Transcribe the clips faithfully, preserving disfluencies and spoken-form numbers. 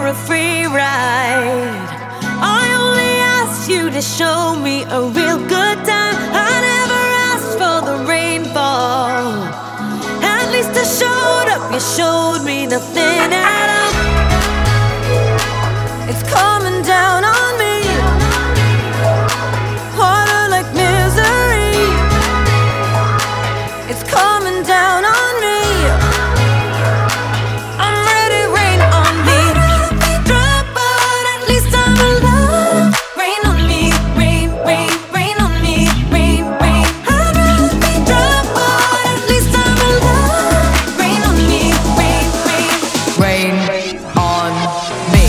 a free ride. I only asked you to show me a real good time. I never asked for the rainfall. At least I showed up, you showed me nothing at all. It's coming down on me, water like misery. It's coming down on me. I'm ready, rain on me. I'd rather be dry, but at least I'm alive. Rain on me, rain, rain, rain on me, rain, rain. I'd rather be dry, but at least I'm alive. Rain on me, rain, rain. Rain on me.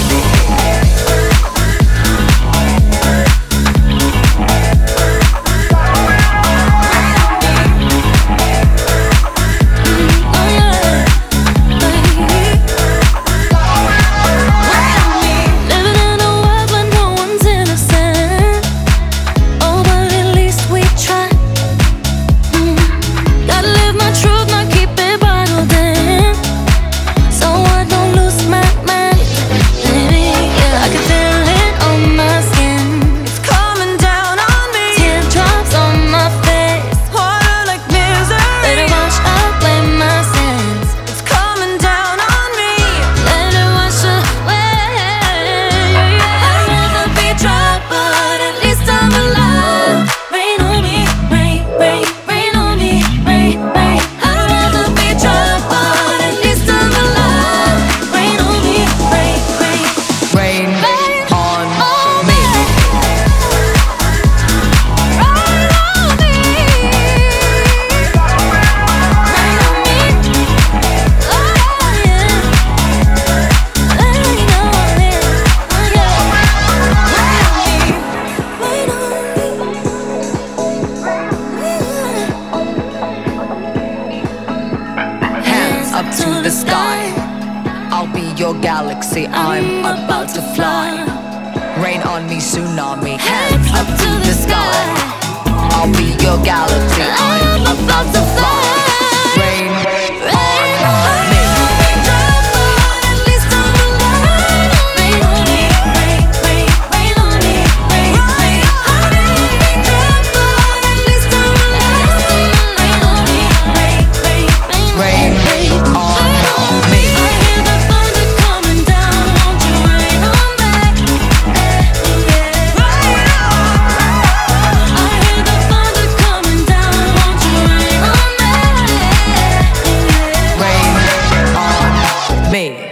Up to the sky, I'll be your galaxy, I'm about to fly. Rain on me, tsunami, hands up to the sky. I'll be your galaxy, I'm about to fly. Rain on me. Me.